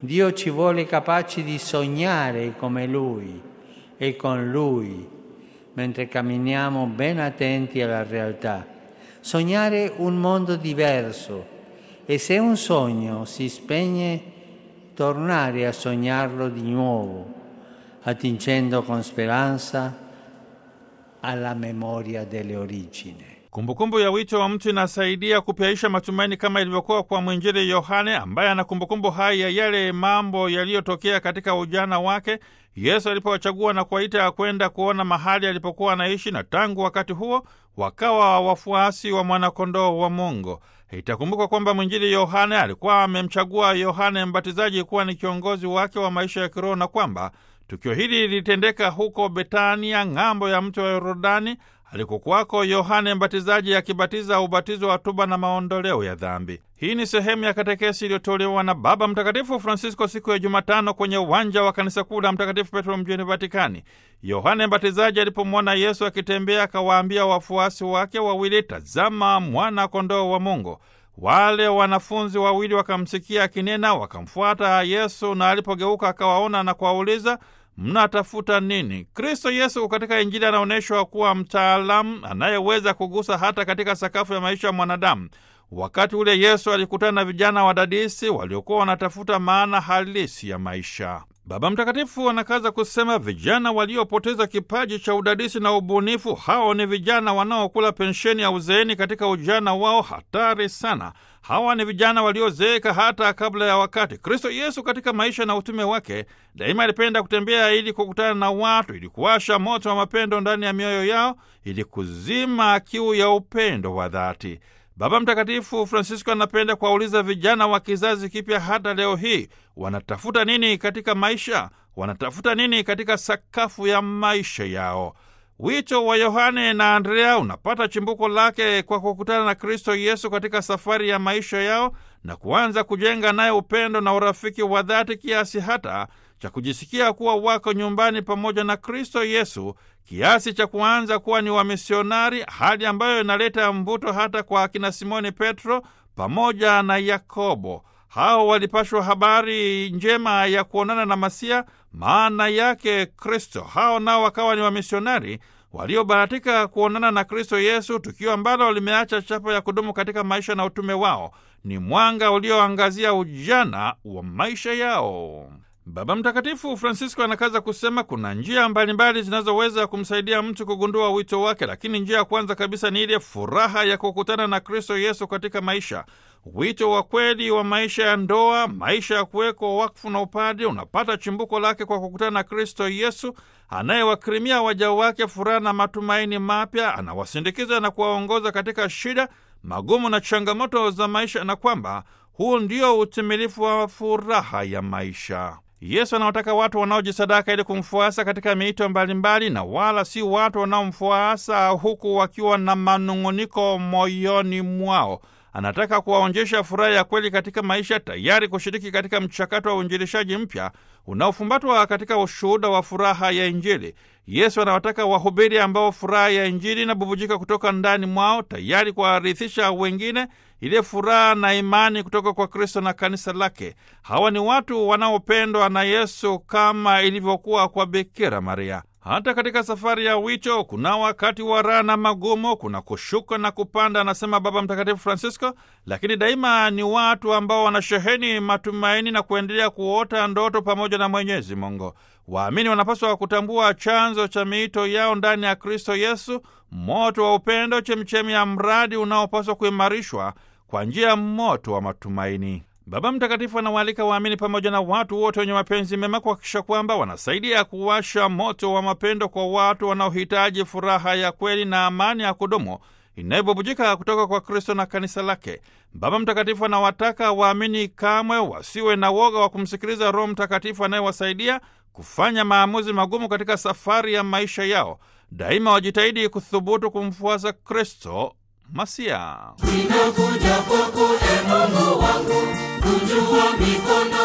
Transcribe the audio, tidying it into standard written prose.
Dio ci vuole capaci di sognare come Lui e con Lui, mentre camminiamo ben attenti alla realtà. Sognare un mondo diverso e se un sogno si spegne, tornare a sognarlo di nuovo, attingendo con speranza alla memoria delle origini. Kumbukumbu ya wito wa mtu inasaidia kupyaisha matumaini kama ilivyokuwa kwa mwinjili Yohane ambaye ana kumbukumbu hai ya yale mambo yaliyotokea katika ujana wake Yesu alipowachagua na kuwaita kwenda kuona mahali alipokuwa anaishi, na tangu wakati huo wakawa wafuasi wa mwanakondoo wa Mungu. Itakumbuka kwamba mwinjili Yohane alikuwa amemchagua Yohane Mbatizaji kuwa ni kiongozi wake wa maisha ya kiroho, na kwamba tukio hili lilitendeka huko Betania, ng'ambo ya mto wa Yordani, alikokuwako Yohane Mbatizaji akibatiza ubatizo wa toba na maondoleo ya dhambi. Hii ni sehemu ya katekesi iliyotolewa na Baba Mtakatifu Francisco siku ya Jumatano kwenye uwanja wa kanisa kuu la Mtakatifu Petro mjini Vatikani. Yohane Mbatizaji alipomwona Yesu akitembea, akawaambia wafuasi wake wawili, tazama mwana kondoo wa Mungu. Wale wanafunzi wawili wakamsikia akinena, wakamfuata Yesu, na alipogeuka akawaona na kuwauliza, mnatafuta nini? Kristo Yesu katika Injili anaonyeshwa kuwa mtaalamu anayeweza kugusa hata katika sakafu ya maisha ya mwanadamu. Wakati ule Yesu alikutana na vijana wadadisi waliokuwa wanatafuta maana halisi ya maisha. Baba Mtakatifu anakaza kusema vijana waliopoteza kipaji cha udadisi na ubunifu, hao ni vijana wanaokula pensheni ya uzeeni katika ujana wao. Hatari sana! Hawa ni vijana waliozeeka hata kabla ya wakati. Kristo Yesu katika maisha na utume wake daima alipenda kutembea ili kukutana na watu, ili kuwasha moto wa mapendo ndani ya mioyo yao, ili kuzima kiu ya upendo wa dhati. Baba Mtakatifu Francisco anapenda kuwauliza vijana wa kizazi kipya hata leo hii, wanatafuta nini katika maisha? Wanatafuta nini katika sakafu ya maisha yao? Wito wa Yohane na Andrea unapata chimbuko lake kwa kukutana na Kristo Yesu katika safari ya maisha yao na kuanza kujenga naye upendo na urafiki wa dhati, kiasi hata cha kujisikia kuwa wako nyumbani pamoja na Kristo Yesu, kiasi cha kuanza kuwa ni wamisionari, hali ambayo inaleta mvuto hata kwa akina Simoni Petro pamoja na Yakobo. Hao walipashwa habari njema ya kuonana na Masia, maana yake Kristo. Hao nao wakawa ni wamisionari waliobahatika kuonana na Kristo Yesu, tukio ambalo limeacha chapa ya kudumu katika maisha na utume wao. Ni mwanga ulioangazia ujana wa maisha yao. Baba Mtakatifu Francisco anakaza kusema kuna njia mbalimbali zinazoweza kumsaidia mtu kugundua wito wake, lakini njia ya kwanza kabisa ni ile furaha ya kukutana na Kristo Yesu katika maisha. Wito wa kweli wa maisha ya ndoa, maisha ya kuwekwa wakfu na upadre, unapata chimbuko lake kwa kukutana na Kristo Yesu anayewakirimia waja wake furaha na matumaini mapya, anawasindikiza na kuwaongoza katika shida, magumu na changamoto za maisha, na kwamba huu ndio utimilifu wa furaha ya maisha. Yesu anawataka watu wanaojisadaka ili kumfuasa katika miito mbalimbali, na wala si watu wanaomfuasa huku wakiwa na manung'uniko moyoni mwao. Anataka kuwaonjesha furaha ya kweli katika maisha, tayari kushiriki katika mchakato wa uinjilishaji mpya unaofumbatwa katika ushuhuda wa furaha ya Injili. Yesu anawataka wahubiri ambao furaha ya Injili inabubujika kutoka ndani mwao, tayari kuwarithisha wengine ile furaha na imani kutoka kwa Kristo na kanisa lake. Hawa ni watu wanaopendwa na Yesu kama ilivyokuwa kwa Bikira Maria. Hata katika safari ya wito kuna wakati wa raha na magumu, kuna kushuka na kupanda, anasema Baba Mtakatifu Francisco, lakini daima ni watu ambao wanasheheni matumaini na kuendelea kuota ndoto pamoja na Mwenyezi Mungu. Waamini wanapaswa kutambua chanzo cha miito yao ndani ya Kristo Yesu, moto wa upendo, chemchemi ya mradi unaopaswa kuimarishwa kwa njia ya moto wa matumaini. Baba Mtakatifu anawaalika waamini pamoja na watu wote wenye mapenzi mema kuhakikisha kwamba wanasaidia kuwasha moto wa mapendo kwa watu wanaohitaji furaha ya kweli na amani ya kudumu inayobubujika kutoka kwa Kristo na kanisa lake. Baba Mtakatifu anawataka waamini kamwe wasiwe na woga wa kumsikiliza Roho Mtakatifu anayewasaidia kufanya maamuzi magumu katika safari ya maisha yao. Daima wajitahidi kuthubutu kumfuasa Kristo Masia. Ninakuja kwako, Mungu wangu, kunjua mikono